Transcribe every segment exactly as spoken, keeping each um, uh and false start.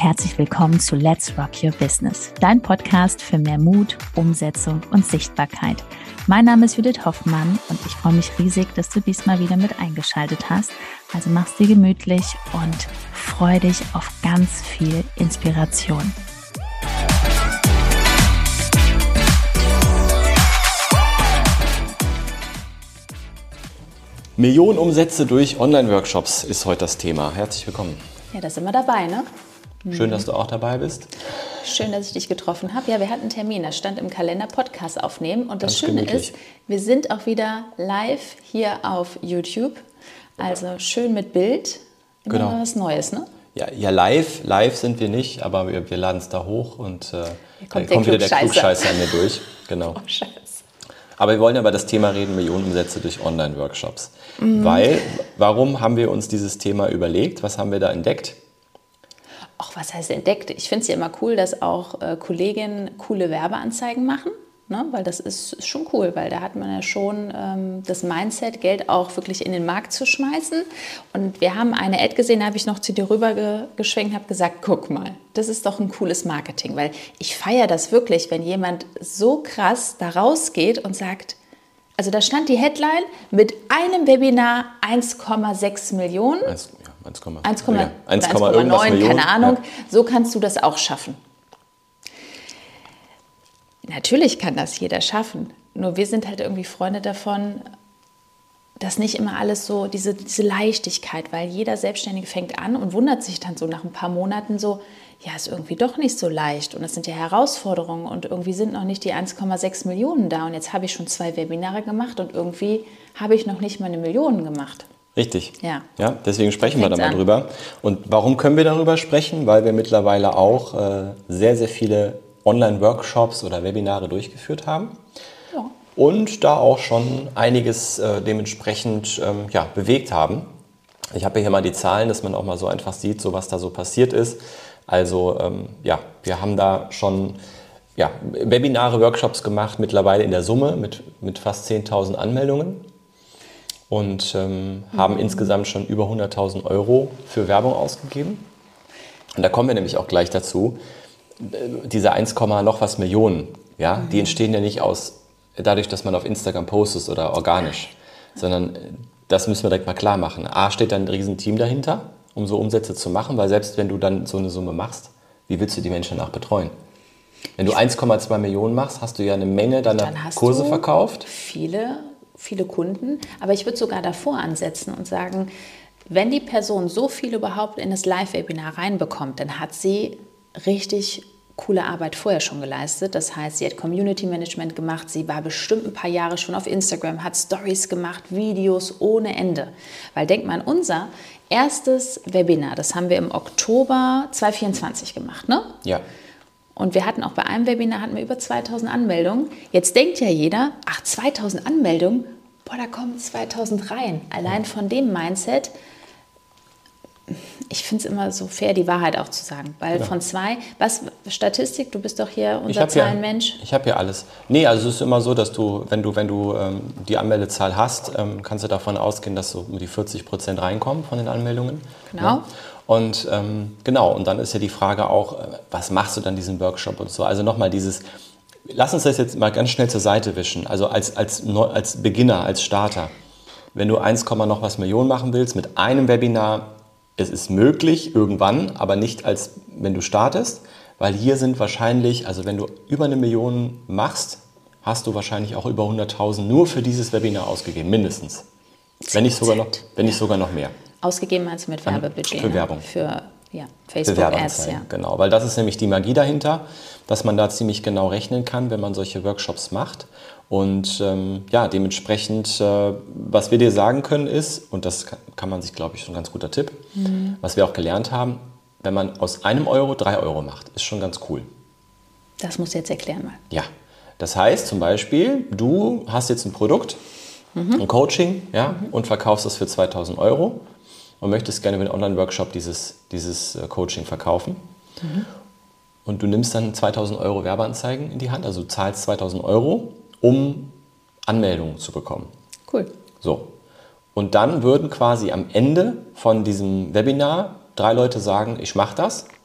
herzlich willkommen zu Let's Rock Your Business, dein Podcast für mehr Mut, Umsetzung und Sichtbarkeit. Mein Name ist Judith Hoffmann und ich freue mich riesig, dass du diesmal wieder mit eingeschaltet hast. Also mach's dir gemütlich und freu dich auf ganz viel Inspiration. Millionen Umsätze durch Online-Workshops ist heute das Thema. Herzlich willkommen. Ja, da sind wir dabei, ne? Schön, dass du auch dabei bist. Schön, dass ich dich getroffen habe. Ja, wir hatten einen Termin, das stand im Kalender, Podcast aufnehmen. Und das Ganz Schöne gemütlich. ist, wir sind auch wieder live hier auf YouTube. Also schön mit Bild. Immer Genau. mal was Neues, ne? Ja, ja, live, live sind wir nicht, aber wir, wir laden es da hoch und äh, kommt da der kommt wieder der Klugscheißer. Klugscheißer an mir durch. Genau. Oh, Scheiße. Aber wir wollen ja über das Thema reden, Millionen Umsätze durch Online-Workshops. Mhm. Weil, warum haben wir uns dieses Thema überlegt? Was haben wir da entdeckt? Ach, was heißt entdeckt? Ich finde es ja immer cool, dass auch äh, Kolleginnen coole Werbeanzeigen machen, ne? Weil das ist, ist schon cool, weil da hat man ja schon ähm, das Mindset, Geld auch wirklich in den Markt zu schmeißen. Und wir haben eine Ad gesehen, da habe ich noch zu dir rüber ge geschwenkt und habe gesagt, guck mal, das ist doch ein cooles Marketing, weil ich feiere das wirklich, wenn jemand so krass da rausgeht und sagt, also da stand die Headline, mit einem Webinar eins Komma sechs Millionen. eins Komma neun, keine Ahnung. Ja. So kannst du das auch schaffen. Natürlich kann das jeder schaffen. Nur wir sind halt irgendwie Freunde davon, dass nicht immer alles so, diese, diese Leichtigkeit, weil jeder Selbstständige fängt an und wundert sich dann so nach ein paar Monaten so, ja, ist irgendwie doch nicht so leicht und das sind ja Herausforderungen und irgendwie sind noch nicht die eins Komma sechs Millionen da und jetzt habe ich schon zwei Webinare gemacht und irgendwie habe ich noch nicht mal eine Million gemacht. Richtig. Ja. Ja, deswegen sprechen wir da mal an. drüber. Und warum können wir darüber sprechen? Weil wir mittlerweile auch äh, sehr, sehr viele Online-Workshops oder Webinare durchgeführt haben. Ja. Und da auch schon einiges äh, dementsprechend ähm, ja, bewegt haben. Ich habe hier mal die Zahlen, dass man auch mal so einfach sieht, so was da so passiert ist. Also ähm, ja, wir haben da schon ja, Webinare, Workshops gemacht, mittlerweile in der Summe mit, mit fast zehntausend Anmeldungen. Und ähm, mhm. haben insgesamt schon über hunderttausend Euro für Werbung ausgegeben. Und da kommen wir nämlich auch gleich dazu. Diese eins, noch was Millionen, ja, mhm. die entstehen ja nicht aus dadurch, dass man auf Instagram postet oder organisch, sondern das müssen wir direkt mal klar machen. A, steht da ein Riesenteam dahinter, um so Umsätze zu machen, weil selbst wenn du dann so eine Summe machst, wie willst du die Menschen danach betreuen? Wenn du eins Komma zwei Millionen machst, hast du ja eine Menge deiner Kurse verkauft. Viele viele Kunden, aber ich würde sogar davor ansetzen und sagen, wenn die Person so viel überhaupt in das Live-Webinar reinbekommt, dann hat sie richtig coole Arbeit vorher schon geleistet. Das heißt, sie hat Community Management gemacht, sie war bestimmt ein paar Jahre schon auf Instagram, hat Stories gemacht, Videos ohne Ende. Weil denk mal an unser erstes Webinar, das haben wir im Oktober zwanzig vierundzwanzig gemacht, ne? Ja. Und wir hatten auch bei einem Webinar hatten wir über zweitausend Anmeldungen. Jetzt denkt ja jeder, ach, zweitausend Anmeldungen, boah, da kommen zweitausend rein. Allein von dem Mindset, ich finde es immer so fair, die Wahrheit auch zu sagen. Weil ja. von zwei, was, Statistik, du bist doch hier unser Zahlenmensch. Ja, ich habe ja alles. Nee, also es ist immer so, dass du, wenn du, wenn du ähm, die Anmeldezahl hast, ähm, kannst du davon ausgehen, dass so um die vierzig Prozent reinkommen von den Anmeldungen. Genau. Ja. Und ähm, genau, und dann ist ja die Frage auch, was machst du dann diesen Workshop und so. Also nochmal dieses, lass uns das jetzt mal ganz schnell zur Seite wischen. Also als, als, als Beginner, als Starter, wenn du eins, noch was Millionen machen willst mit einem Webinar, es ist möglich irgendwann, aber nicht als wenn du startest, weil hier sind wahrscheinlich, also wenn du über eine Million machst, hast du wahrscheinlich auch über hunderttausend nur für dieses Webinar ausgegeben, mindestens. Wenn nicht sogar noch, wenn nicht sogar noch mehr. Ausgegeben meinst du mit Werbebudget? Für Werbung. Für ja, Facebook-Ads, ja. Genau, weil das ist nämlich die Magie dahinter, dass man da ziemlich genau rechnen kann, wenn man solche Workshops macht. Und ähm, ja, dementsprechend, äh, was wir dir sagen können ist, und das kann, kann man sich, glaube ich, schon ein ganz guter Tipp, mhm. was wir auch gelernt haben, wenn man aus einem Euro drei Euro macht, ist schon ganz cool. Das musst du jetzt erklären mal. Ja, das heißt zum Beispiel, du hast jetzt ein Produkt, mhm. ein Coaching, ja, mhm. und verkaufst das für zweitausend Euro. Und möchtest gerne über einen Online-Workshop dieses, dieses Coaching verkaufen. Mhm. Und du nimmst dann zweitausend Euro Werbeanzeigen in die Hand, also du zahlst zweitausend Euro, um Anmeldungen zu bekommen. Cool. So. Und dann würden quasi am Ende von diesem Webinar drei Leute sagen, ich mache das.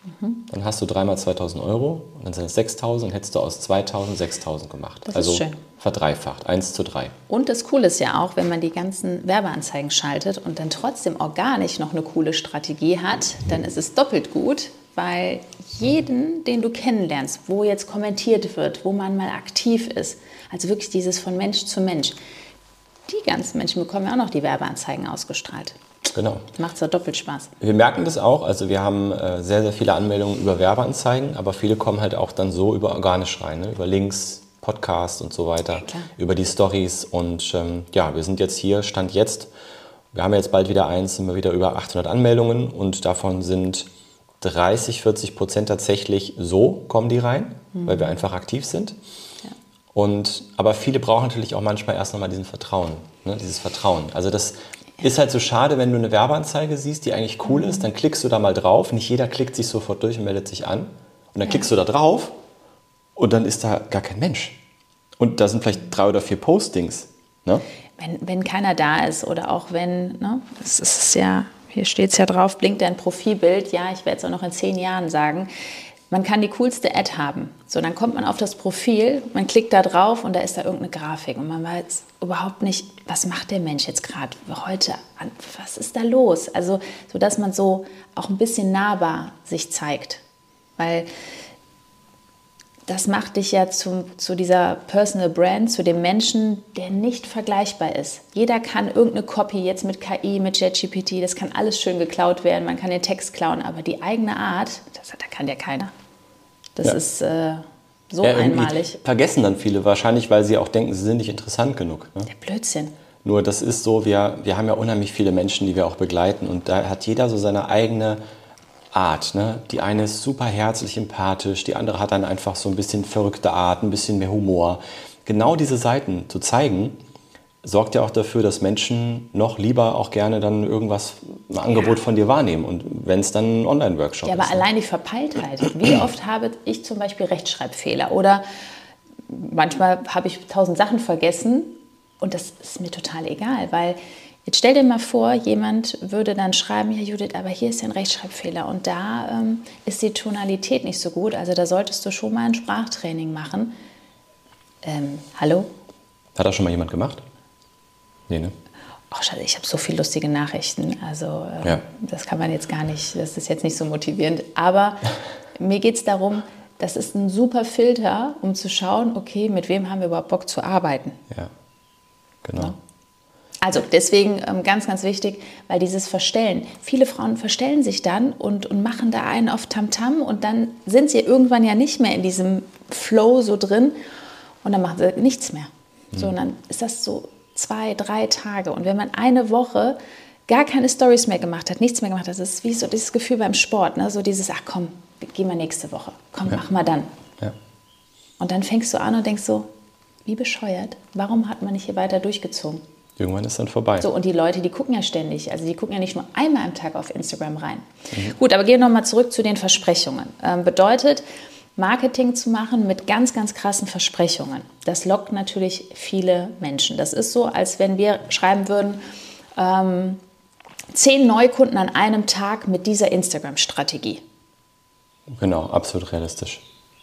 Mhm. Dann hast du dreimal zweitausend Euro und dann sind es sechstausend, dann hättest du aus zweitausend sechstausend gemacht. Das also ist schön. Verdreifacht, eins zu drei. Und das Coole ist ja auch, wenn man die ganzen Werbeanzeigen schaltet und dann trotzdem organisch noch eine coole Strategie hat, dann ist es doppelt gut, weil jeden, den du kennenlernst, wo jetzt kommentiert wird, wo man mal aktiv ist, also wirklich dieses von Mensch zu Mensch, die ganzen Menschen bekommen ja auch noch die Werbeanzeigen ausgestrahlt. Genau. Macht es ja doppelt Spaß. Wir merken das auch, also wir haben äh, sehr, sehr viele Anmeldungen über Werbeanzeigen, aber viele kommen halt auch dann so über organisch rein, ne? Über Links, Podcast und so weiter, ja, über die Stories und ähm, ja, wir sind jetzt hier, Stand jetzt, wir haben jetzt bald wieder eins, sind wir wieder über achthundert Anmeldungen und davon sind dreißig, vierzig Prozent tatsächlich so kommen die rein, mhm. weil wir einfach aktiv sind. Ja. Und, aber viele brauchen natürlich auch manchmal erst nochmal diesen Vertrauen, ne? Dieses Vertrauen. Also das ist halt so schade, wenn du eine Werbeanzeige siehst, die eigentlich cool mhm. ist, dann klickst du da mal drauf. Nicht jeder klickt sich sofort durch und meldet sich an. Und dann ja. klickst du da drauf und dann ist da gar kein Mensch. Und da sind vielleicht drei oder vier Postings. Ne? Wenn, wenn keiner da ist oder auch wenn, ne, das ist ja, hier steht es ja drauf, blinkt dein Profilbild. Ja, ich werde es auch noch in zehn Jahren sagen. Man kann die coolste Ad haben. So, dann kommt man auf das Profil, man klickt da drauf und da ist da irgendeine Grafik. Und man weiß überhaupt nicht, was macht der Mensch jetzt gerade heute? Was ist da los? Also, so dass man so auch ein bisschen nahbar sich zeigt. Weil das macht dich ja zu, zu dieser Personal Brand, zu dem Menschen, der nicht vergleichbar ist. Jeder kann irgendeine Copy jetzt mit K I, mit ChatGPT, das kann alles schön geklaut werden, man kann den Text klauen, aber die eigene Art, das da kann ja keiner. Das ja. ist äh, so ja, einmalig. Vergessen dann viele wahrscheinlich, weil sie auch denken, sie sind nicht interessant genug. Ne? Der Blödsinn. Nur das ist so, wir, wir haben ja unheimlich viele Menschen, die wir auch begleiten und da hat jeder so seine eigene Art. Ne? Die eine ist super herzlich, empathisch, die andere hat dann einfach so ein bisschen verrückte Art, ein bisschen mehr Humor. Genau diese Seiten zu zeigen, sorgt ja auch dafür, dass Menschen noch lieber auch gerne dann irgendwas, ein Angebot ja. von dir wahrnehmen. Und wenn es dann ein Online-Workshop ja, ist. Aber ne? allein die Verpeiltheit. Wie oft habe ich zum Beispiel Rechtschreibfehler oder manchmal habe ich tausend Sachen vergessen und das ist mir total egal, weil jetzt stell dir mal vor, jemand würde dann schreiben, ja Judith, aber hier ist ja ein Rechtschreibfehler und da ähm, ist die Tonalität nicht so gut, also da solltest du schon mal ein Sprachtraining machen. Ähm, hallo? Hat das schon mal jemand gemacht? Nee, ne? Ach, schade, ich habe so viele lustige Nachrichten, also äh, ja. das kann man jetzt gar nicht, das ist jetzt nicht so motivierend, aber mir geht es darum, das ist ein super Filter, um zu schauen, okay, mit wem haben wir überhaupt Bock zu arbeiten. Ja, genau. Ja. Also deswegen ähm, ganz, ganz wichtig, weil dieses Verstellen, viele Frauen verstellen sich dann und, und machen da einen auf Tamtam und dann sind sie irgendwann ja nicht mehr in diesem Flow so drin und dann machen sie nichts mehr. Mhm. So, und dann ist das so zwei, drei Tage und wenn man eine Woche gar keine Storys mehr gemacht hat, nichts mehr gemacht hat, das ist wie so dieses Gefühl beim Sport, ne? So dieses, ach komm, gehen wir nächste Woche, komm, ja. mach mal dann. Ja. Und dann fängst du an und denkst so, wie bescheuert, warum hat man nicht hier weiter durchgezogen? Irgendwann ist dann vorbei. So, und die Leute, die gucken ja ständig. Also die gucken ja nicht nur einmal am Tag auf Instagram rein. Mhm. Gut, aber gehen wir nochmal zurück zu den Versprechungen. Ähm, bedeutet, Marketing zu machen mit ganz, ganz krassen Versprechungen. Das lockt natürlich viele Menschen. Das ist so, als wenn wir schreiben würden, ähm, zehn Neukunden an einem Tag mit dieser Instagram-Strategie. Genau, absolut realistisch.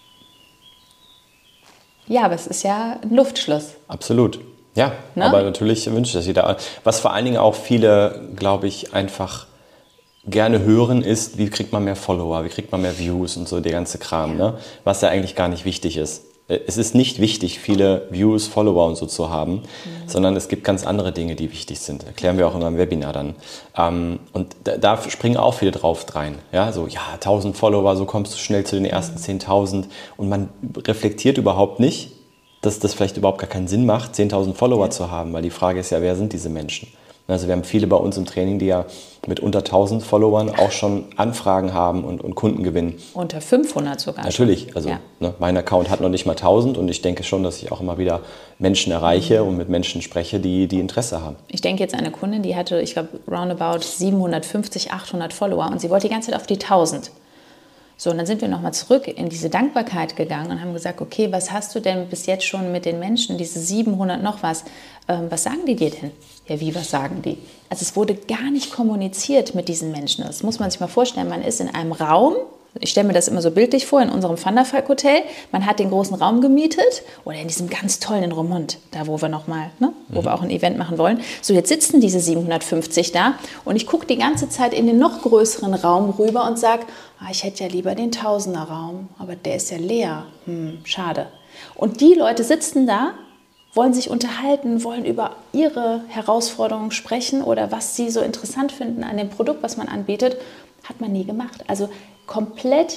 Ja, aber es ist ja ein Luftschloss. Absolut. Ja, ne? Aber natürlich wünscht das jeder. Was vor allen Dingen auch viele, glaube ich, einfach gerne hören, ist, wie kriegt man mehr Follower, wie kriegt man mehr Views und so der ganze Kram, ja. Ne? Was ja eigentlich gar nicht wichtig ist. Es ist nicht wichtig, viele Views, Follower und so zu haben, mhm. sondern es gibt ganz andere Dinge, die wichtig sind. Erklären wir auch in einem Webinar dann. Und da, da springen auch viele drauf rein. Ja, so, ja, tausend Follower, so kommst du schnell zu den ersten mhm. zehntausend. Und man reflektiert überhaupt nicht, dass das vielleicht überhaupt gar keinen Sinn macht, zehntausend Follower ja. zu haben, weil die Frage ist ja, wer sind diese Menschen? Also wir haben viele bei uns im Training, die ja mit unter tausend Followern auch schon Anfragen haben und, und Kunden gewinnen. Unter fünfhundert sogar. Natürlich, also ja. ne, mein Account hat noch nicht mal tausend und ich denke schon, dass ich auch immer wieder Menschen erreiche mhm. und mit Menschen spreche, die, die Interesse haben. Ich denke jetzt an eine Kundin, die hatte, ich glaube, roundabout siebenhundertfünfzig, achthundert Follower und sie wollte die ganze Zeit auf die tausend. So, und dann sind wir nochmal zurück in diese Dankbarkeit gegangen und haben gesagt, okay, was hast du denn bis jetzt schon mit den Menschen, diese siebenhundert noch was, ähm, was sagen die dir denn? Ja, wie, was sagen die? Also es wurde gar nicht kommuniziert mit diesen Menschen. Das muss man sich mal vorstellen, man ist in einem Raum, Ich stelle mir das immer so bildlich vor, in unserem Van der Valk Hotel. Man hat den großen Raum gemietet oder in diesem ganz tollen in Roermond, da wo wir nochmal, ne, wo mhm. wir auch ein Event machen wollen. So, jetzt sitzen diese siebenhundertfünfzig da und ich gucke die ganze Zeit in den noch größeren Raum rüber und sage, ah, ich hätte ja lieber den Tausender Raum, aber der ist ja leer. Hm, schade. Und die Leute sitzen da, wollen sich unterhalten, wollen über ihre Herausforderungen sprechen oder was sie so interessant finden an dem Produkt, was man anbietet. Hat man nie gemacht. Also komplett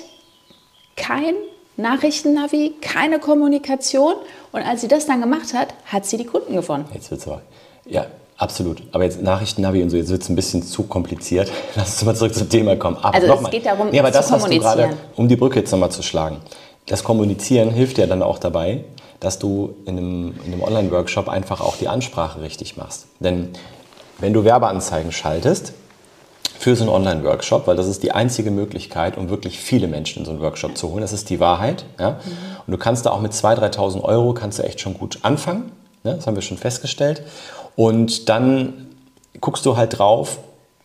kein Nachrichtennavi, keine Kommunikation. Und als sie das dann gemacht hat, hat sie die Kunden gewonnen. Jetzt wird's aber, ja, absolut. Aber jetzt Nachrichtennavi und so, jetzt wird es ein bisschen zu kompliziert. Lass uns mal zurück zum Thema kommen. Aber also noch es mal. geht darum, nee, aber zu das, kommunizieren. Was du gerade, um die Brücke jetzt nochmal zu schlagen. Das Kommunizieren hilft ja dann auch dabei, dass du in einem, in einem Online-Workshop einfach auch die Ansprache richtig machst. Denn wenn du Werbeanzeigen schaltest, für so einen Online-Workshop, weil das ist die einzige Möglichkeit, um wirklich viele Menschen in so einen Workshop zu holen. Das ist die Wahrheit. Ja? Mhm. Und du kannst da auch mit zweitausend, dreitausend Euro kannst du echt schon gut anfangen. Ne? Das haben wir schon festgestellt. Und dann guckst du halt drauf,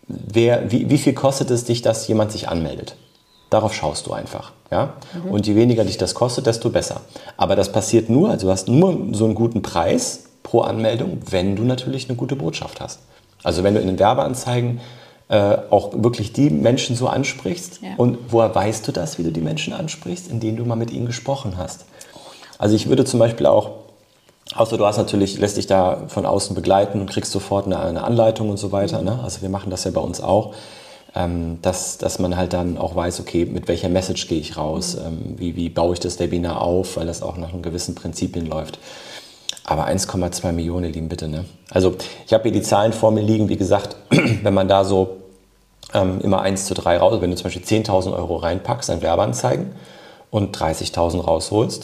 wer, wie, wie viel kostet es dich, dass jemand sich anmeldet. Darauf schaust du einfach. Ja? Mhm. Und je weniger dich das kostet, desto besser. Aber das passiert nur, also du hast nur so einen guten Preis pro Anmeldung, wenn du natürlich eine gute Botschaft hast. Also wenn du in den Werbeanzeigen Äh, auch wirklich die Menschen so ansprichst. Ja. Und woher weißt du das, wie du die Menschen ansprichst? Indem du mal mit ihnen gesprochen hast. Also ich würde zum Beispiel auch, außer du hast natürlich, lässt dich da von außen begleiten und kriegst sofort eine, eine Anleitung und so weiter. Ne? Also wir machen das ja bei uns auch, ähm, dass, dass man halt dann auch weiß, okay, mit welcher Message gehe ich raus? Mhm. Ähm, wie, wie baue ich das Webinar auf, weil das auch nach einem gewissen Prinzipien läuft. Aber eins Komma zwei Millionen, ihr Lieben, bitte. Ne? Also ich habe hier die Zahlen vor mir liegen. Wie gesagt, wenn man da so ähm, immer eins zu drei raus, wenn du zum Beispiel zehntausend Euro reinpackst an Werbeanzeigen und dreißigtausend rausholst,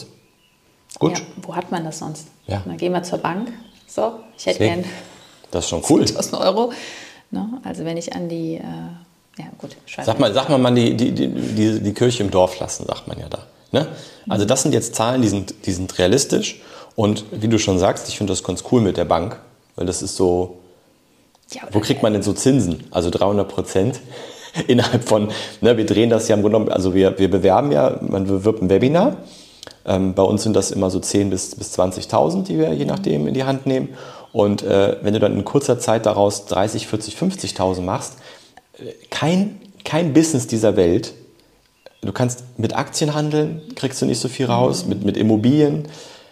gut. Ja, wo hat man das sonst? Ja. Dann gehen wir zur Bank. So, ich hätte gern das ist schon cool. zehntausend Euro. Ne? Also wenn ich an die, äh, ja gut. Sag mal, sag mal, man die, die, die, die Kirche im Dorf lassen, sagt man ja da. Ne? Also das sind jetzt Zahlen, die sind, die sind realistisch. Und wie du schon sagst, ich finde das ganz cool mit der Bank, weil das ist so, ja, wo kriegt man denn so Zinsen? Also dreihundert Prozent innerhalb von, ne, wir drehen das ja im Grunde genommen, also wir, wir bewerben ja, man bewirbt ein Webinar. Ähm, bei uns sind das immer so zehntausend bis, bis zwanzigtausend, die wir je nachdem in die Hand nehmen. Und äh, wenn du dann in kurzer Zeit daraus dreißig, vierzig, fünfzigtausend machst, kein, kein Business dieser Welt, du kannst mit Aktien handeln, kriegst du nicht so viel raus, mhm. mit, mit Immobilien.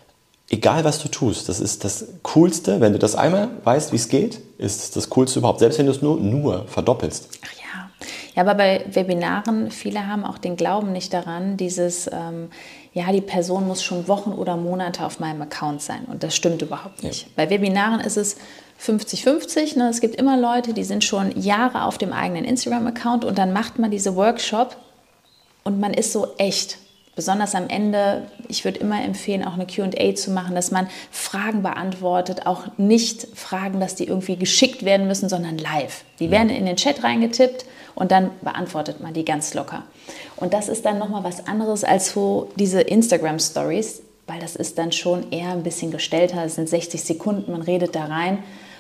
Egal, was du tust, das ist das Coolste. Wenn du das einmal weißt, wie es geht, ist es das Coolste überhaupt. Selbst wenn du es nur, nur verdoppelst. Ach ja. Ja, aber bei Webinaren, viele haben auch den Glauben nicht daran, dieses, ähm, ja, die Person muss schon Wochen oder Monate auf meinem Account sein. Und das stimmt überhaupt nicht. Ja. Bei Webinaren ist es fünfzig fünfzig. Ne? Es gibt immer Leute, die sind schon Jahre auf dem eigenen Instagram-Account und dann macht man diese Workshop und man ist so echt. Besonders am Ende, ich würde immer empfehlen, auch eine Q und A zu machen, dass man Fragen beantwortet, auch nicht Fragen, dass die irgendwie geschickt werden müssen, sondern live. Die werden in den Chat reingetippt und dann beantwortet man die ganz locker. Und das ist dann nochmal was anderes als so diese Instagram-Stories, weil das ist dann schon eher ein bisschen gestellter, es sind sechzig Sekunden, man redet da rein.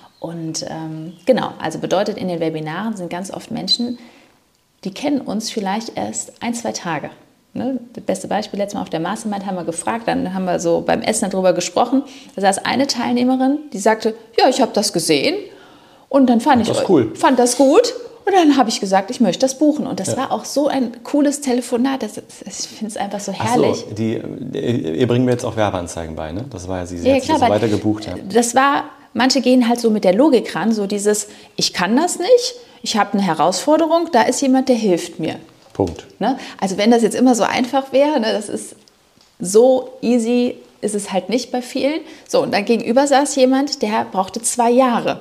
Und ähm, genau, also bedeutet, in den Webinaren sind ganz oft Menschen, die kennen uns vielleicht erst ein, zwei Tage. Ne, das beste Beispiel, letztes Mal auf der Mastermind haben wir gefragt, dann haben wir so beim Essen darüber gesprochen. Da saß eine Teilnehmerin, die sagte, ja, ich habe das gesehen und dann fand das ich cool. fand das gut und dann habe ich gesagt, ich möchte das buchen. Und das ja. war auch so ein cooles Telefonat, das, das, ich finde es einfach so herrlich. Ach so, die, ihr bringt mir jetzt auch Werbeanzeigen bei, ne? Das war ja sie, sie ja, hat klar, sich das so weiter gebucht. Ja. Das war, manche gehen halt so mit der Logik ran, so dieses, ich kann das nicht, ich habe eine Herausforderung, da ist jemand, der hilft mir. Punkt. Ne? Also wenn das jetzt immer so einfach wäre, ne, das ist so easy, ist es halt nicht bei vielen. So, und dann gegenüber saß jemand, der brauchte zwei Jahre.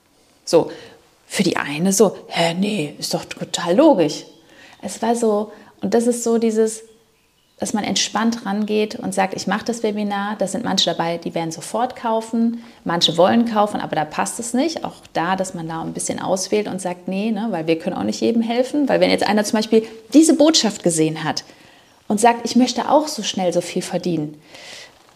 So, für die eine so, hä, nee, ist doch total logisch. Es war so, und das ist so dieses, dass man entspannt rangeht und sagt, ich mache das Webinar, da sind manche dabei, die werden sofort kaufen, manche wollen kaufen, aber da passt es nicht. Auch da, dass man da ein bisschen auswählt und sagt, nee, ne, weil wir können auch nicht jedem helfen. Weil wenn jetzt einer zum Beispiel diese Botschaft gesehen hat und sagt, ich möchte auch so schnell so viel verdienen,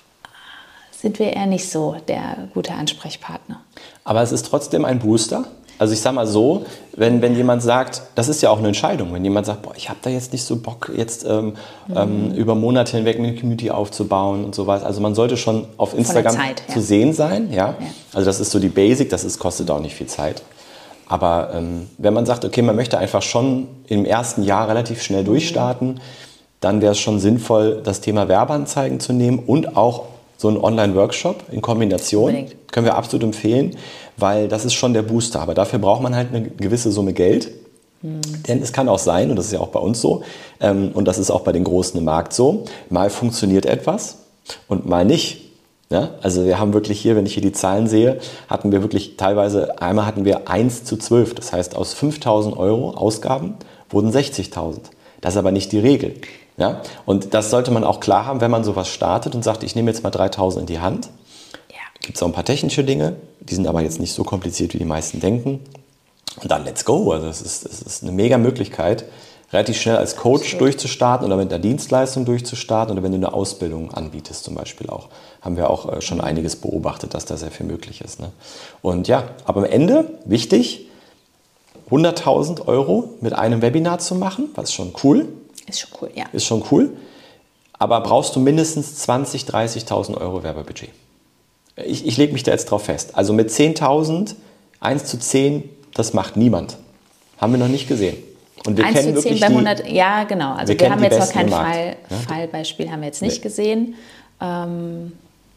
sind wir eher nicht so der gute Ansprechpartner. Aber es ist trotzdem ein Booster. Also ich sag mal so, wenn, wenn jemand sagt, das ist ja auch eine Entscheidung, wenn jemand sagt, boah, ich habe da jetzt nicht so Bock, jetzt ähm, mhm. ähm, über Monate hinweg eine Community aufzubauen und so was. Also man sollte schon auf Instagram Zeit, ja. zu sehen sein. Ja? Ja. Also das ist so die Basic, das ist, kostet auch nicht viel Zeit. Aber ähm, wenn man sagt, okay, man möchte einfach schon im ersten Jahr relativ schnell durchstarten, mhm. dann wäre es schon sinnvoll, das Thema Werbeanzeigen zu nehmen und auch so einen Online-Workshop in Kombination. Unbedingt. Können wir absolut empfehlen, weil das ist schon der Booster. Aber dafür braucht man halt eine gewisse Summe Geld. Mhm. Denn es kann auch sein, und das ist ja auch bei uns so, ähm, und das ist auch bei den Großen im Markt so, mal funktioniert etwas und mal nicht. Ja? Also wir haben wirklich hier, wenn ich hier die Zahlen sehe, hatten wir wirklich teilweise, einmal hatten wir eins zu zwölf. Das heißt, aus fünftausend Euro Ausgaben wurden sechzigtausend. Das ist aber nicht die Regel. Ja? Und das sollte man auch klar haben, wenn man sowas startet und sagt, ich nehme jetzt mal dreitausend in die Hand. Ja. Gibt es auch ein paar technische Dinge, die sind aber jetzt nicht so kompliziert, wie die meisten denken. Und dann let's go. Also es ist, es ist eine mega Möglichkeit, relativ schnell als Coach Absolut. durchzustarten oder mit einer Dienstleistung durchzustarten oder wenn du eine Ausbildung anbietest zum Beispiel auch. Haben wir auch schon einiges beobachtet, dass da sehr viel möglich ist. Ne? Und ja, aber am Ende, wichtig, hunderttausend Euro mit einem Webinar zu machen, was schon cool. Ist schon cool, ja. Ist schon cool. Aber brauchst du mindestens zwanzigtausend, dreißigtausend Euro Werbebudget. Ich, ich lege mich da jetzt drauf fest. Also mit zehntausend, eins zu zehn, das macht niemand. Haben wir noch nicht gesehen. Und wir eins kennen zu zehn wirklich bei die, hundert, ja genau. Also wir, wir haben jetzt noch Besten kein Fall, ja? Fallbeispiel, haben wir jetzt nicht nee. gesehen. Ähm,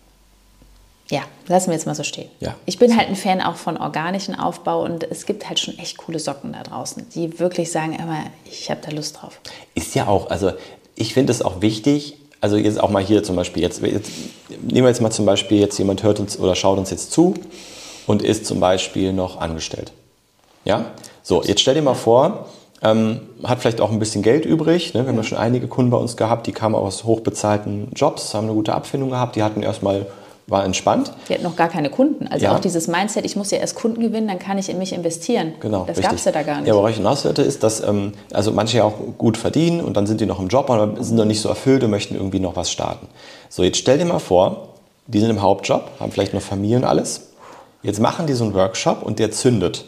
ja, lassen wir jetzt mal so stehen. Ja. Ich bin halt ein Fan auch von organischem Aufbau und es gibt halt schon echt coole Socken da draußen, die wirklich sagen immer, ich habe da Lust drauf. Ist ja auch, also ich finde es auch wichtig, also jetzt auch mal hier zum Beispiel, jetzt, jetzt nehmen wir jetzt mal zum Beispiel, jetzt jemand hört uns oder schaut uns jetzt zu und ist zum Beispiel noch angestellt. Ja? So, jetzt stell dir mal vor, ähm, hat vielleicht auch ein bisschen Geld übrig. Ne? Wir haben ja schon einige Kunden bei uns gehabt, die kamen aus hochbezahlten Jobs, haben eine gute Abfindung gehabt, die hatten erstmal, war entspannt. Die hatten noch gar keine Kunden. Also ja. auch dieses Mindset, ich muss ja erst Kunden gewinnen, dann kann ich in mich investieren. Genau, das gab es ja da gar nicht. Ja, worauf ich hinaus wollte, ist, dass ähm, also manche ja auch gut verdienen und dann sind die noch im Job, aber sind noch nicht so erfüllt und möchten irgendwie noch was starten. So, jetzt stell dir mal vor, die sind im Hauptjob, haben vielleicht noch Familie und alles. Jetzt machen die so einen Workshop und der zündet.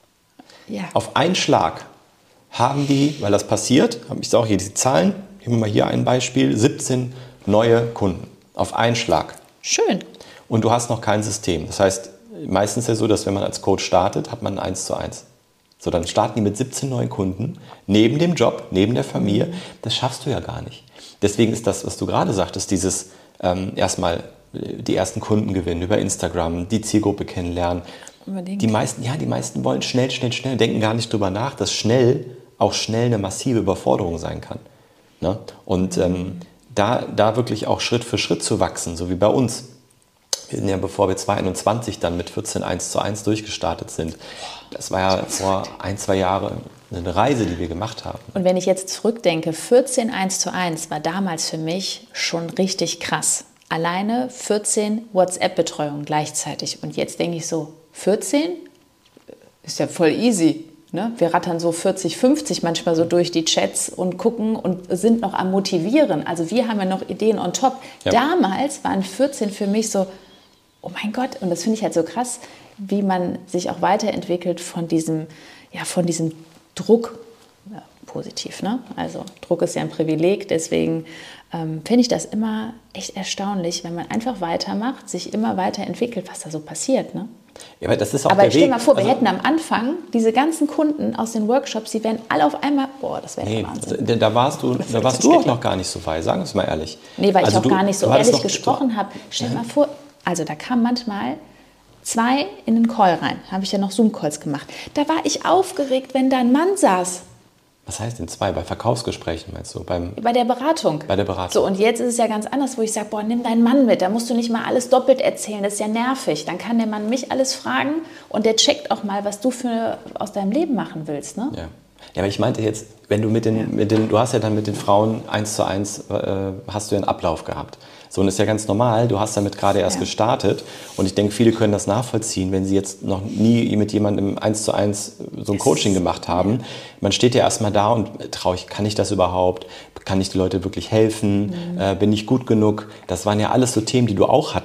Ja. Auf einen Schlag haben die, weil das passiert, ich sage auch hier die Zahlen, nehmen wir mal hier ein Beispiel, siebzehn neue Kunden. Auf einen Schlag. Schön. Und du hast noch kein System. Das heißt, meistens ist ja so, dass wenn man als Coach startet, hat man ein eins zu eins. So, dann starten die mit siebzehn neuen Kunden, neben dem Job, neben der Familie. Mhm. Das schaffst du ja gar nicht. Deswegen ist das, was du gerade sagtest, dieses ähm, erstmal die ersten Kunden gewinnen über Instagram, die Zielgruppe kennenlernen. Unbedingt. Die meisten, ja, die meisten wollen schnell, schnell, schnell, denken gar nicht drüber nach, dass schnell auch schnell eine massive Überforderung sein kann. Ne? Und mhm. ähm, da, da wirklich auch Schritt für Schritt zu wachsen, so wie bei uns. Wir sind ja, bevor wir zwanzig einundzwanzig dann mit vierzehn eins zu eins durchgestartet sind. Das war ja vor ein, zwei Jahren eine Reise, die wir gemacht haben. Und wenn ich jetzt zurückdenke, vierzehn eins zu eins war damals für mich schon richtig krass. Alleine vierzehn WhatsApp-Betreuungen gleichzeitig. Und jetzt denke ich so, vierzehn ist ja voll easy. Ne? Wir rattern so vierzig, fünfzig manchmal so durch die Chats und gucken und sind noch am Motivieren. Also wir haben ja noch Ideen on top. Ja. Damals waren vierzehn für mich so, oh mein Gott, und das finde ich halt so krass, wie man sich auch weiterentwickelt von diesem, ja, von diesem Druck. Ja, positiv, ne? Also Druck ist ja ein Privileg, deswegen ähm, finde ich das immer echt erstaunlich, wenn man einfach weitermacht, sich immer weiterentwickelt, was da so passiert, ne? Ja, aber das ist auch aber der stell dir Weg. mal vor, wir also, hätten am Anfang diese ganzen Kunden aus den Workshops, die wären alle auf einmal, boah, das wäre nee, Wahnsinn. Da, da warst du, da warst du auch noch gar nicht so weit, sagen wir es mal ehrlich. Nee, weil also ich auch du, gar nicht so ehrlich noch, gesprochen habe. Stell dir mal vor, also da kamen manchmal zwei in den Call rein, habe ich ja noch Zoom-Calls gemacht. Da war ich aufgeregt, wenn da ein Mann saß. Was heißt denn zwei? Bei Verkaufsgesprächen meinst du? Beim, bei der Beratung. Bei der Beratung. So, und jetzt ist es ja ganz anders, wo ich sage, boah, nimm deinen Mann mit, da musst du nicht mal alles doppelt erzählen, das ist ja nervig. Dann kann der Mann mich alles fragen und der checkt auch mal, was du für aus deinem Leben machen willst, ne? Ja. Ja, aber ich meinte jetzt, wenn du mit den, ja. mit den, du hast ja dann mit den Frauen eins zu eins, äh, hast du ja einen Ablauf gehabt. So, und das ist ja ganz normal, du hast damit gerade erst ja. gestartet und ich denke, viele können das nachvollziehen, wenn sie jetzt noch nie mit jemandem eins zu eins so ein Coaching gemacht haben. Man steht ja erstmal da und traue ich, kann ich das überhaupt? Kann ich die Leute wirklich helfen? Mhm. Äh, bin ich gut genug? Das waren ja alles so Themen, die du auch hattest.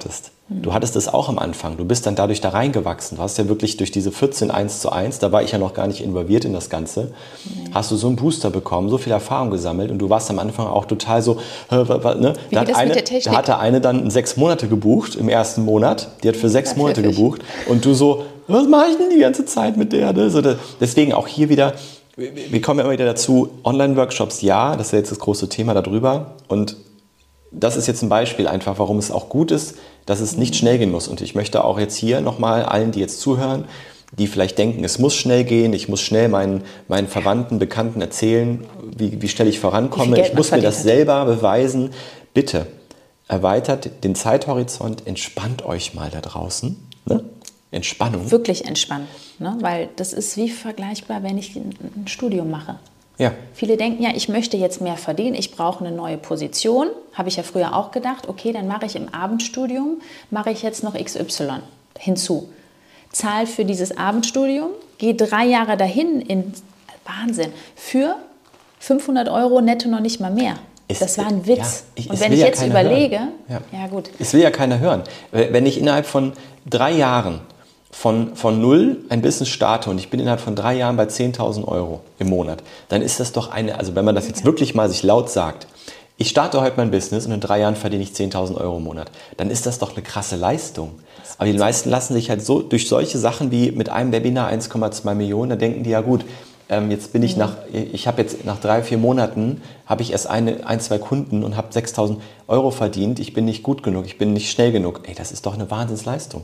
Du hattest das auch am Anfang. Du bist dann dadurch da reingewachsen. Du hast ja wirklich durch diese vierzehn eins zu eins, da war ich ja noch gar nicht involviert in das Ganze, nee. hast du so einen Booster bekommen, so viel Erfahrung gesammelt und du warst am Anfang auch total so, ne? Wie da, geht hat das eine, mit der Technik? da hatte eine dann sechs Monate gebucht im ersten Monat. Die hat für sechs ja, Monate pfiffig. gebucht und du so, was mache ich denn die ganze Zeit mit der? Ne? So, da, deswegen auch hier wieder, wir kommen ja immer wieder dazu, Online-Workshops, ja, das ist ja jetzt das große Thema darüber und das ist jetzt ein Beispiel einfach, warum es auch gut ist, dass es nicht schnell gehen muss. Und ich möchte auch jetzt hier nochmal allen, die jetzt zuhören, die vielleicht denken, es muss schnell gehen, ich muss schnell meinen, meinen Verwandten, Bekannten erzählen, wie, wie schnell ich vorankomme, ich muss mir das selber beweisen. Bitte erweitert den Zeithorizont, entspannt euch mal da draußen. Ne? Entspannung. Wirklich entspannen, ne? Weil das ist wie vergleichbar, wenn ich ein Studium mache. Ja. Viele denken ja, ich möchte jetzt mehr verdienen, ich brauche eine neue Position. Habe ich ja früher auch gedacht, okay, dann mache ich im Abendstudium, mache ich jetzt noch X Y hinzu. Zahl für dieses Abendstudium, gehe drei Jahre dahin, in Wahnsinn, für fünfhundert Euro netto noch nicht mal mehr. Es, das war ein Witz. Ja, ich, und wenn ich ja jetzt überlege, ja. ja gut. Es will ja keiner hören. Wenn ich innerhalb von drei Jahren Von, von null ein Business starte und ich bin innerhalb von drei Jahren bei zehntausend Euro im Monat, dann ist das doch eine, also wenn man das jetzt wirklich mal sich laut sagt, ich starte heute mein Business und in drei Jahren verdiene ich zehntausend Euro im Monat, dann ist das doch eine krasse Leistung. Aber die meisten lassen sich halt so durch solche Sachen wie mit einem Webinar eins Komma zwei Millionen, da denken die ja gut, ähm, jetzt bin ich nach, ich habe jetzt nach drei, vier Monaten, habe ich erst eine, ein, zwei Kunden und habe sechstausend Euro verdient, ich bin nicht gut genug, ich bin nicht schnell genug. Ey, das ist doch eine Wahnsinnsleistung.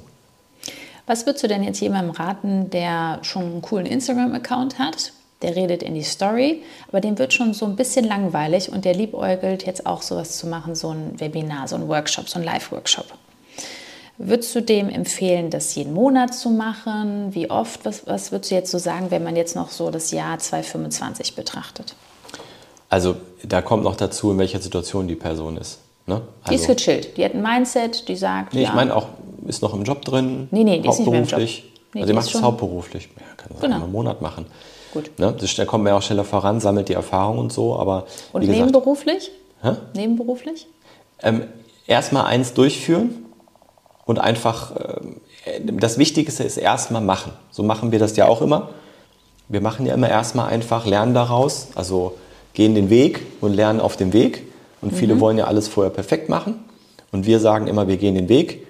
Was würdest du denn jetzt jemandem raten, der schon einen coolen Instagram-Account hat, der redet in die Story, aber dem wird schon so ein bisschen langweilig und der liebäugelt jetzt auch sowas zu machen, so ein Webinar, so ein Workshop, so ein Live-Workshop. Würdest du dem empfehlen, das jeden Monat zu machen? Wie oft? Was, was würdest du jetzt so sagen, wenn man jetzt noch so das Jahr zweitausendfünfundzwanzig betrachtet? Also da kommt noch dazu, in welcher Situation die Person ist. Ne? Also, die ist gechillt, die hat ein Mindset, die sagt, nee, ja. Ich meine auch, ist noch im Job drin, nee, nee, die ist nicht mehr im Job. Nee, also sie macht es hauptberuflich. Ja, kann das genau. Einen Monat machen. Gut. Ne? Das, da kommt man ja auch schneller voran, sammelt die Erfahrung und so. Aber, und wie gesagt, nebenberuflich? Hä? Nebenberuflich? Ähm, erstmal eins durchführen und einfach, äh, das Wichtigste ist erstmal machen. So machen wir das ja auch immer. Wir machen ja immer erstmal einfach, lernen daraus, also gehen den Weg und lernen auf dem Weg. Und viele mhm. wollen ja alles vorher perfekt machen. Und wir sagen immer, wir gehen den Weg.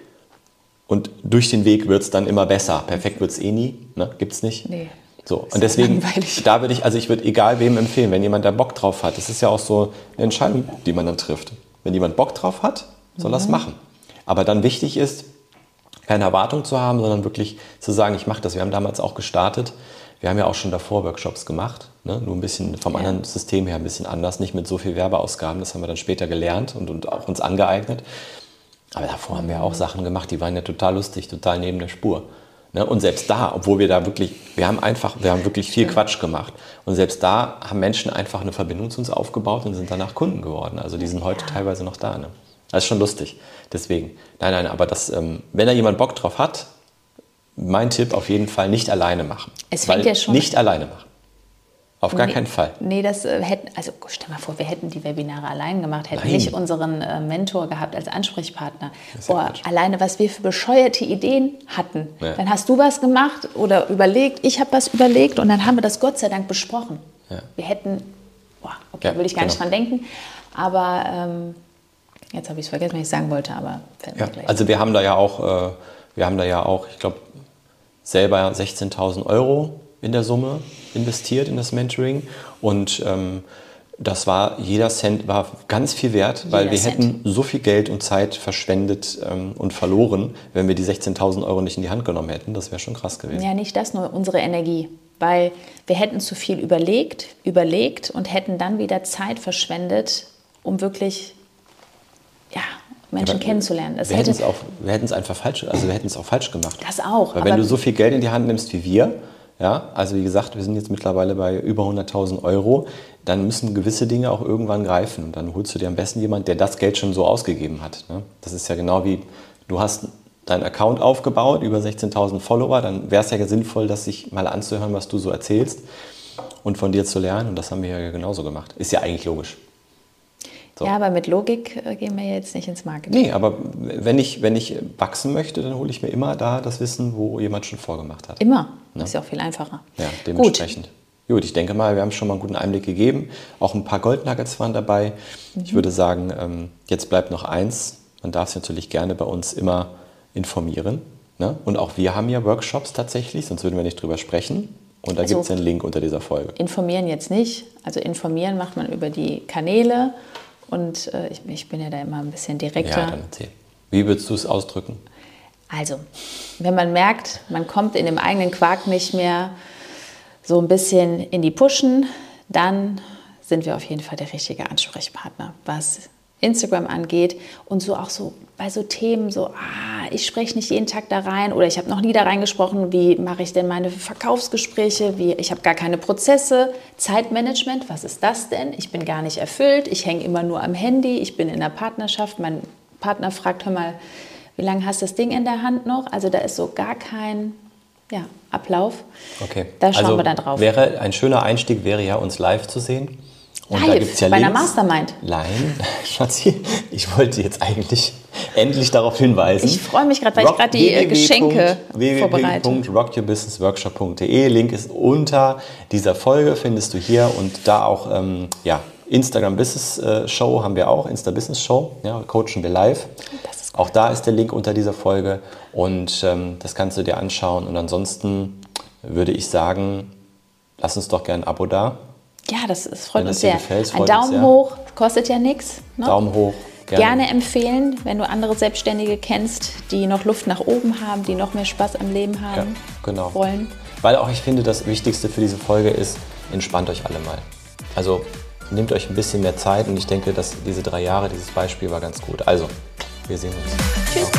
Und durch den Weg wird es dann immer besser. Perfekt wird es eh nie, ne? Gibt es nicht. Nee. So, und deswegen, langweilig. Da würde ich, also ich würde egal wem empfehlen, wenn jemand da Bock drauf hat, das ist ja auch so eine Entscheidung, die man dann trifft. Wenn jemand Bock drauf hat, soll er es mhm. machen. Aber dann wichtig ist, keine Erwartung zu haben, sondern wirklich zu sagen, ich mache das. Wir haben damals auch gestartet. Wir haben ja auch schon davor Workshops gemacht, ne? Nur ein bisschen vom ja. anderen System her ein bisschen anders, nicht mit so viel Werbeausgaben. Das haben wir dann später gelernt und, und auch uns angeeignet. Aber davor haben wir auch Sachen gemacht, die waren ja total lustig, total neben der Spur. Ne? Und selbst da, obwohl wir da wirklich, wir haben einfach, wir haben wirklich viel Quatsch gemacht. Und selbst da haben Menschen einfach eine Verbindung zu uns aufgebaut und sind danach Kunden geworden. Also die sind heute ja. teilweise noch da. Ne? Das ist schon lustig. Deswegen, nein, nein, aber das, ähm, wenn da jemand Bock drauf hat, mein Tipp auf jeden Fall nicht alleine machen. Es fängt ja schon nicht alleine machen. Auf gar nee, keinen Fall. Nee, das äh, hätten, also stell mal vor, wir hätten die Webinare allein gemacht, hätten Nein. nicht unseren äh, Mentor gehabt als Ansprechpartner. Boah, alleine, was wir für bescheuerte Ideen hatten. Ja. Dann hast du was gemacht oder überlegt, ich habe was überlegt und dann haben wir das Gott sei Dank besprochen. Ja. Wir hätten, boah, okay, ja, will ich gar genau. nicht dran denken, aber ähm, jetzt habe ich es vergessen, was ich sagen wollte, aber fällt mir ja, gleich. Also wir haben da ja auch, äh, wir haben da ja auch, ich glaube, selber sechzehntausend Euro in der Summe investiert in das Mentoring und ähm, das war, jeder Cent war ganz viel wert, weil jeder wir Cent. hätten so viel Geld und Zeit verschwendet ähm, und verloren, wenn wir die sechzehntausend Euro nicht in die Hand genommen hätten. Das wäre schon krass gewesen. Ja, nicht das, nur unsere Energie, weil wir hätten zu viel überlegt, überlegt und hätten dann wieder Zeit verschwendet, um wirklich, ja, Menschen ja, kennenzulernen. Das wir hätten es hätte, auch, wir hätten es einfach falsch, also wir hätten es auch falsch gemacht. Das auch. Weil wenn du so viel Geld in die Hand nimmst wie wir, ja, also wie gesagt, wir sind jetzt mittlerweile bei über hunderttausend Euro, dann müssen gewisse Dinge auch irgendwann greifen. Und dann holst du dir am besten jemanden, der das Geld schon so ausgegeben hat. Ne? Das ist ja genau wie, du hast deinen Account aufgebaut, über sechzehntausend Follower, dann wäre es ja sinnvoll, das sich mal anzuhören, was du so erzählst und von dir zu lernen. Und das haben wir ja genauso gemacht. Ist ja eigentlich logisch. So. Ja, aber mit Logik äh, gehen wir jetzt nicht ins Marketing. Nee, aber wenn ich, wenn ich wachsen möchte, dann hole ich mir immer da das Wissen, wo jemand schon vorgemacht hat. Immer. Ja. Ist ja auch viel einfacher. Ja, dementsprechend. Gut. Gut, ich denke mal, wir haben schon mal einen guten Einblick gegeben. Auch ein paar Goldnuggets waren dabei. Mhm. Ich würde sagen, ähm, jetzt bleibt noch eins. Man darf sich natürlich gerne bei uns immer informieren. Ne? Und auch wir haben ja Workshops tatsächlich, sonst würden wir nicht drüber sprechen. Und da also, gibt es einen Link unter dieser Folge. Informieren jetzt nicht. Also informieren macht man über die Kanäle. Und äh, ich, ich bin ja da immer ein bisschen direkter. Ja, dann erzähl. Wie würdest du es ausdrücken? Also, wenn man merkt, man kommt in dem eigenen Quark nicht mehr so ein bisschen in die Pushen, dann sind wir auf jeden Fall der richtige Ansprechpartner, was Instagram angeht. Und so auch so bei so Themen, so, ah, ich spreche nicht jeden Tag da rein oder ich habe noch nie da reingesprochen, wie mache ich denn meine Verkaufsgespräche, wie, ich habe gar keine Prozesse, Zeitmanagement, was ist das denn? Ich bin gar nicht erfüllt, ich hänge immer nur am Handy, ich bin in einer Partnerschaft, mein Partner fragt, hör mal, wie lange hast du das Ding in der Hand noch? Also da ist so gar kein ja, Ablauf. Okay. Da schauen also wir dann drauf. Wäre, ein schöner Einstieg wäre ja, uns live zu sehen. Und live, da gibt's ja bei Links. einer Mastermind. Nein, Schatzi, ich wollte jetzt eigentlich endlich darauf hinweisen. Ich freue mich gerade, weil Rock, ich gerade die w w w. Geschenke vorbereite. w w w punkt rock your business workshop punkt d e. Link ist unter dieser Folge, findest du hier. Und da auch ähm, ja, Instagram Business Show haben wir auch, Insta Business Show, ja, coachen wir live. Das ist auch da ist der Link unter dieser Folge und ähm, das kannst du dir anschauen. Und ansonsten würde ich sagen, lass uns doch gerne ein Abo da. Ja, das, das freut wenn uns das sehr. Gefällt, ein Daumen hoch, kostet ja nichts. Ne? Daumen hoch. Gerne. gerne empfehlen, wenn du andere Selbstständige kennst, die noch Luft nach oben haben, die noch mehr Spaß am Leben haben ja, genau. wollen. Weil auch ich finde, das Wichtigste für diese Folge ist, entspannt euch alle mal. Also nehmt euch ein bisschen mehr Zeit und ich denke, dass diese drei Jahre, dieses Beispiel war ganz gut. Also, wir sehen uns. Tschüss.